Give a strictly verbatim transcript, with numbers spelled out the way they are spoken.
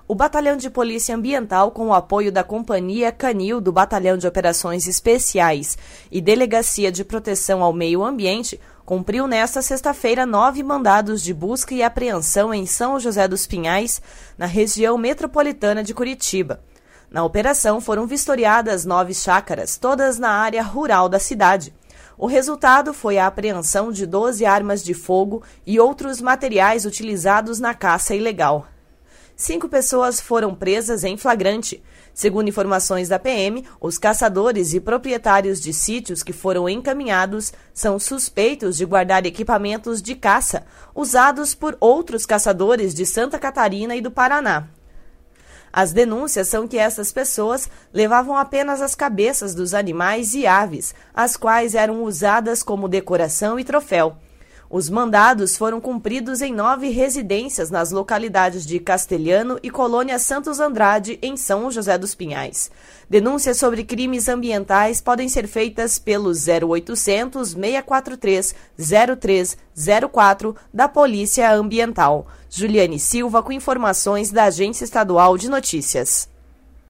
O Batalhão de Polícia Ambiental, com o apoio da Companhia Canil do Batalhão de Operações Especiais e Delegacia de Proteção ao Meio Ambiente, cumpriu nesta sexta-feira nove mandados de busca e apreensão em São José dos Pinhais, na região metropolitana de Curitiba. Na operação foram vistoriadas nove chácaras, todas na área rural da cidade. O resultado foi a apreensão de doze armas de fogo e outros materiais utilizados na caça ilegal. Cinco pessoas foram presas em flagrante. Segundo informações da P M, os caçadores e proprietários de sítios que foram encaminhados são suspeitos de guardar equipamentos de caça usados por outros caçadores de Santa Catarina e do Paraná. As denúncias são que essas pessoas levavam apenas as cabeças dos animais e aves, as quais eram usadas como decoração e troféu. Os mandados foram cumpridos em nove residências nas localidades de Castelhano e Colônia Santos Andrade, em São José dos Pinhais. Denúncias sobre crimes ambientais podem ser feitas pelo zero oitocentos, seis quatro três, zero três zero quatro da Polícia Ambiental. Juliane Silva com informações da Agência Estadual de Notícias.